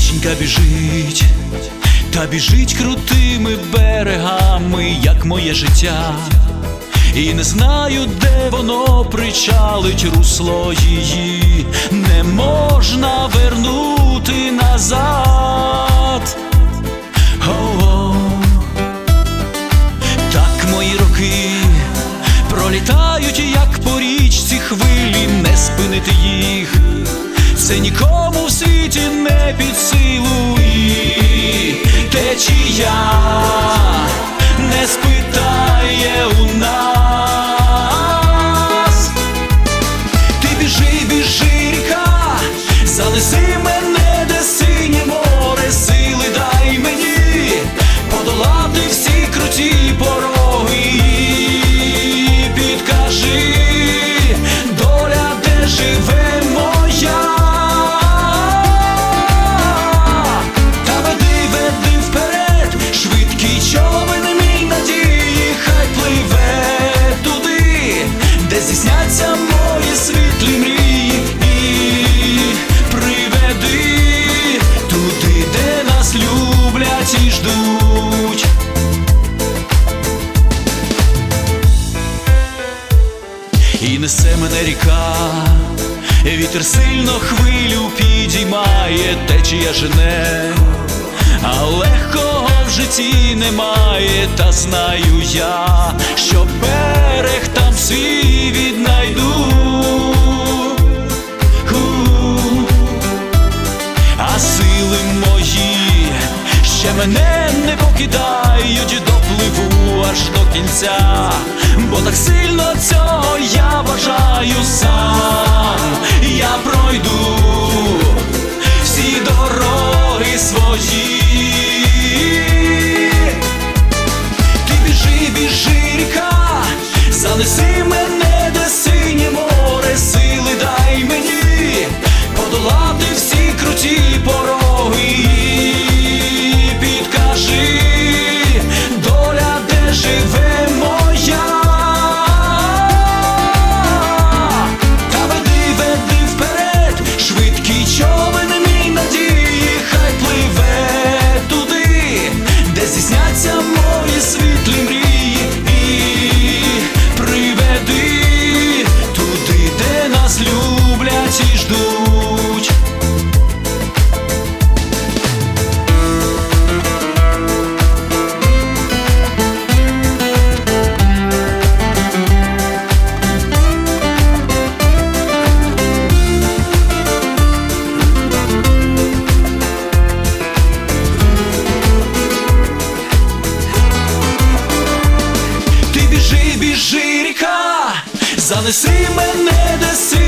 Річенька біжить, та біжить крутими берегами, як моє життя. І не знаю, де воно причалить, русло її не можна вернути назад. О-о. Так мої роки пролітають, як по річці хвилі, не спинити їх це нікому в світі не під силу. І течія не спитає у нас. Ти біжи, біжи, ріка, занеси мене, де синє море, сили дай мені подолати всі круті пороги. І підкажи, доля, де живе моя. Та веди, веди вперед, швидкий човен мій надії, хай пливе туди, де здійсняться мої світлі мрії. І приведи туди, де нас люблять і ждуть. І несе мене ріка, вітер сильно хвилю підіймає, течія жене, а легкого в житті немає. Та знаю я, що берег там свій віднайду. А сили мої ще мене не покидають, допливу аж до кінця, бо так сильно цього я бажаю сам. Я пройду всі дороги свої. Ти біжи, біжи, ріка, занеси мене, де синє море, сили дай мені подолати всі круті пороги. І підкажи, доля, де живе моя. Та веди, веди вперед, швидкий човен мій надії, хай пливе туди, де здійсняться мої світлі мрії. І приведи туди, де нас люблять і ждуть. Ти біжи, біжи, ріка, занеси мене, де